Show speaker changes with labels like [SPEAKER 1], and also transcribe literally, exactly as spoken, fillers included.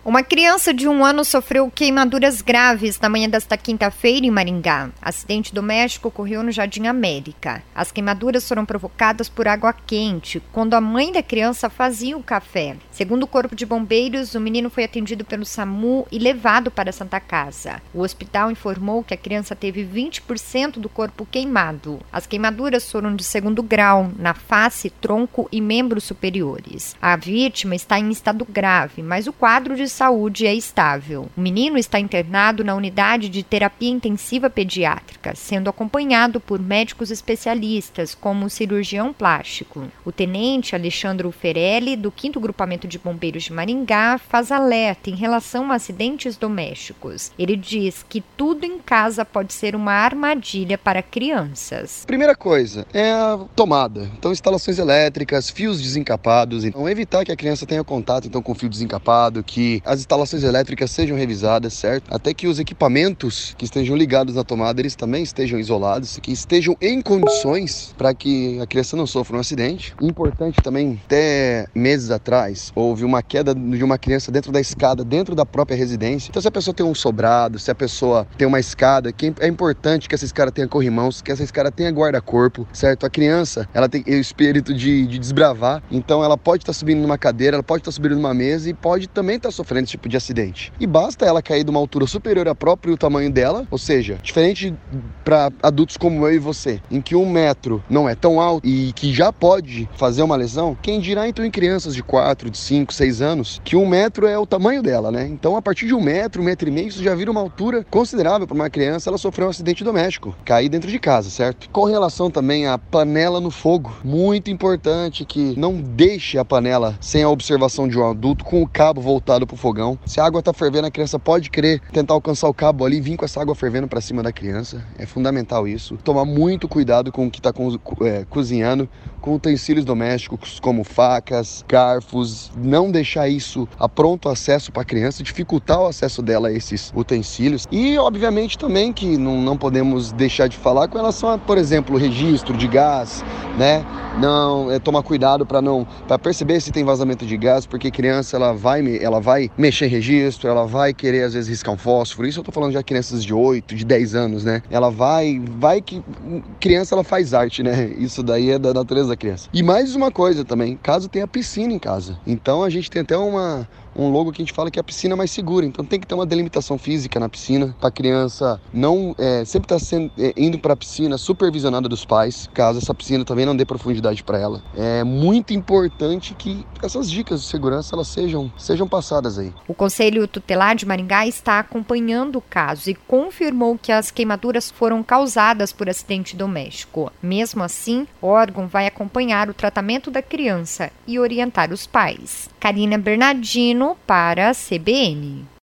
[SPEAKER 1] Uma criança de um ano sofreu queimaduras graves na manhã desta quinta-feira em Maringá. Acidente doméstico ocorreu no Jardim América. As queimaduras foram provocadas por água quente, quando a mãe da criança fazia o café. Segundo o Corpo de Bombeiros, o menino foi atendido pelo SAMU e levado para a Santa Casa. O hospital informou que a criança teve vinte por cento do corpo queimado. As queimaduras foram de segundo grau, na face, tronco e membros superiores. A vítima está em estado grave, mas o quadro de saúde é estável. O menino está internado na unidade de terapia intensiva pediátrica, sendo acompanhado por médicos especialistas, como o cirurgião plástico. O tenente Alexandre Ferelli, do quinto Grupamento de Bombeiros de Maringá, faz alerta em relação a acidentes domésticos. Ele diz que tudo em casa pode ser uma armadilha para crianças.
[SPEAKER 2] Primeira coisa é a tomada. Então, instalações elétricas, fios desencapados. Então, evitar que a criança tenha contato então, com fio desencapado, que as instalações elétricas sejam revisadas, certo? Até que os equipamentos que estejam ligados na tomada, eles também estejam isolados, que estejam em condições para que a criança não sofra um acidente. Importante também, até meses atrás, houve uma queda de uma criança dentro da escada, dentro da própria residência. Então, se a pessoa tem um sobrado, se a pessoa tem uma escada, que é importante que essa escada tenha corrimãos, que essa escada tenha guarda-corpo, certo? A criança, ela tem o espírito de, de desbravar, então ela pode estar subindo numa cadeira, ela pode estar subindo numa mesa e pode também estar sofrendo esse tipo de acidente. E basta ela cair de uma altura superior à própria tamanho dela, ou seja, diferente para adultos como eu e você, em que um metro não é tão alto e que já pode fazer uma lesão, quem dirá então em crianças de quatro, de cinco, seis anos, que um metro é o tamanho dela, né? Então, a partir de um metro, um metro e meio, isso já vira uma altura considerável para uma criança, ela sofreu um acidente doméstico, cair dentro de casa, certo? Com relação também à panela no fogo, muito importante que não deixe a panela sem a observação de um adulto com o cabo voltado para o fogão. Se a água está fervendo, a criança pode querer tentar alcançar o cabo ali e vir com essa água fervendo para cima da criança. É fundamental isso. Tomar muito cuidado com o que está co- é, cozinhando, com utensílios domésticos como facas, garfos. Não deixar isso a pronto acesso para a criança, dificultar o acesso dela a esses utensílios. E, obviamente, também que não, não podemos deixar de falar com relação a, por exemplo, o registro de gás, né? Não, é tomar cuidado para não para perceber se tem vazamento de gás, porque criança ela vai, ela vai mexer em registro, ela vai querer às vezes riscar um fósforo. Isso eu tô falando já de crianças de oito, de dez anos, né? Ela vai, vai que criança ela faz arte, né? Isso daí é da natureza da criança. E mais uma coisa também, caso tenha piscina em casa. Então a gente tem até uma um logo que a gente fala que é a piscina mais segura, então tem que ter uma delimitação física na piscina, para a criança não é, sempre estar tá sendo, é, indo para a piscina supervisionada dos pais, caso essa piscina também não dê profundidade para ela. É muito importante que essas dicas de segurança elas sejam, sejam passadas aí.
[SPEAKER 1] O Conselho Tutelar de Maringá está acompanhando o caso e confirmou que as queimaduras foram causadas por acidente doméstico. Mesmo assim, o órgão vai acompanhar o tratamento da criança e orientar os pais. Karina Bernardino para a C B N.